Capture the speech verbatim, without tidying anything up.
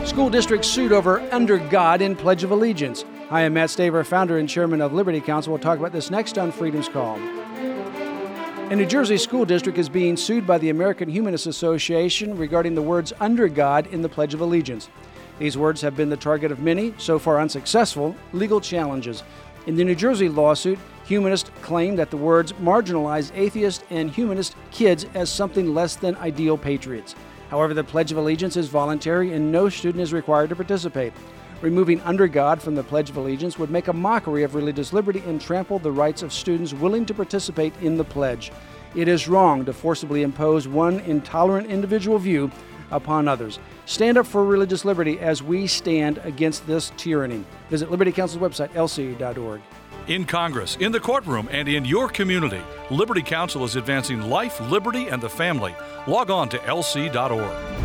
School districts sued over Under God in Pledge of Allegiance. Hi, I'm Matt Staver, founder and chairman of Liberty Counsel. We'll talk about this next on Freedom's Call. A New Jersey school district is being sued by the American Humanist Association regarding the words Under God in the Pledge of Allegiance. These words have been the target of many, so far unsuccessful, legal challenges. In the New Jersey lawsuit, humanists claim that the words marginalize atheist and humanist kids as something less than ideal patriots. However, the Pledge of Allegiance is voluntary and no student is required to participate. Removing Under God from the Pledge of Allegiance would make a mockery of religious liberty and trample the rights of students willing to participate in the pledge. It is wrong to forcibly impose one intolerant individual view upon others. Stand up for religious liberty as we stand against this tyranny. Visit Liberty Counsel's website, L C dot org. In Congress, in the courtroom, and in your community, Liberty Counsel is advancing life, liberty, and the family. Log on to L C dot org.